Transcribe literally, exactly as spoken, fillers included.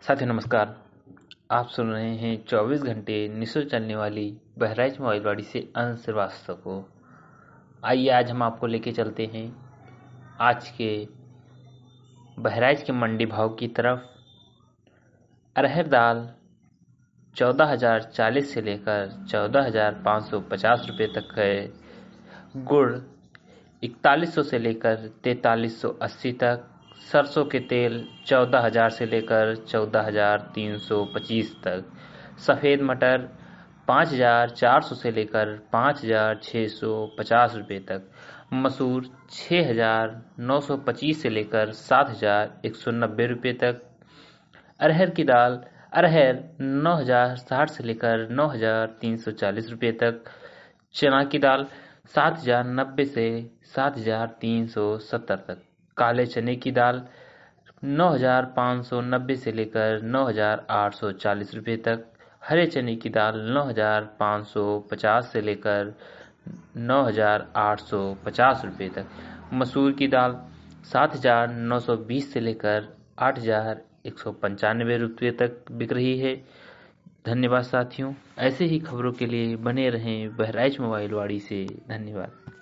साथियों नमस्कार। आप सुन रहे हैं चौबीस घंटे निःशुल्क चलने वाली बहराइच मोबाइलवाड़ी से अंश श्रीवास्तव को। आइए आज हम आपको लेके चलते हैं आज के बहराइच के मंडी भाव की तरफ। अरहर दाल चौदह हजार चालीस से लेकर चौदह हजार पाँच सौ पचास रुपये तक है। गुड़ इकतालीस सौ से लेकर तैतालीस सौ अस्सी तक। सरसों के तेल चौदह हजार से लेकर चौदह हजार तीन सौ पच्चीस तक। सफ़ेद मटर पाँच हजार चार सौ से लेकर पाँच हजार छः सौ पचास रुपये तक। मसूर छः हजार नौ सौ पच्चीस से लेकर सात हजार एक सौ नब्बे रुपये तक। अरहर की दाल अरहर नौ हजार साठ से लेकर नौ हजार तीन सौ चालीस रुपये तक। चना की दाल सात हजार नब्बे से सात हजार तीन सौ सत्तर तक। काले चने की दाल नौ हजार पाँच सौ नब्बे से लेकर नौ हजार आठ सौ चालीस रुपये तक। हरे चने की दाल नौ हजार पाँच सौ पचास से लेकर नौ हजार आठ सौ पचास रुपये तक। मसूर की दाल सात हजार नौ सौ बीस से लेकर आठ हजार एक सौ पंचानवे रुपये तक बिक रही है। धन्यवाद साथियों। ऐसे ही खबरों के लिए बने रहें बहराइच मोबाइलवाड़ी से। धन्यवाद।